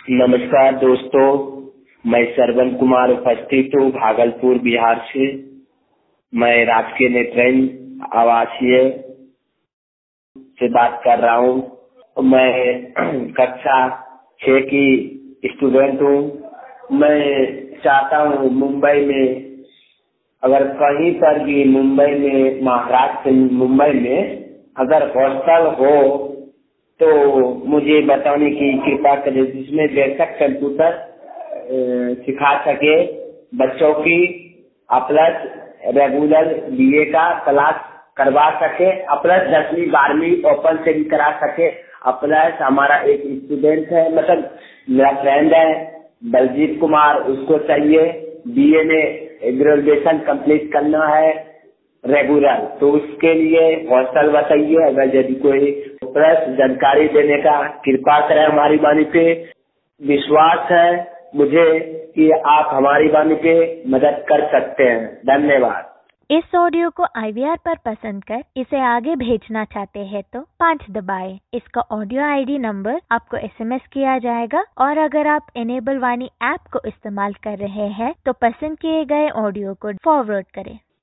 नमस्कार दोस्तों, मैं श्रवण कुमार उपस्थित हूँ भागलपुर बिहार से। मैं राजकीय नेत्रहीन आवासीय से बात कर रहा हूँ। मैं कक्षा 6 की स्टूडेंट हूँ। मैं चाहता हूँ मुंबई में, अगर कहीं पर भी मुंबई में, महाराष्ट्र मुंबई में अगर हॉस्टल हो तो मुझे बताने की कृपा करें, जिसमें बेसिक कंप्यूटर सिखा सके बच्चों की, plus regular B A class करवा सके, प्लस 10वीं 12वीं ओपन से भी करा सके। प्लस हमारा एक स्टूडेंट है, मतलब मेरा फ्रेंड है बलजीत कुमार, उसको चाहिए बीए में ग्रेजुएशन कंप्लीट करना है रेगुलर, तो उसके लिए हॉस्टल बताइए। अगर यदि कोई प्लस जानकारी देने का कृपा करें, हमारी वाणी पे विश्वास है मुझे कि आप हमारी वाणी पे मदद कर सकते हैं। धन्यवाद। इस ऑडियो को IVR पर पसंद कर इसे आगे भेजना चाहते हैं तो 5 दबाएं। इसका ऑडियो ID नंबर आपको SMS किया जाएगा, और अगर आप इनेबल वाणी ऐप को इस्तेमाल कर रहे हैं तो पसंद किए गए ऑडियो को फॉरवर्ड करें।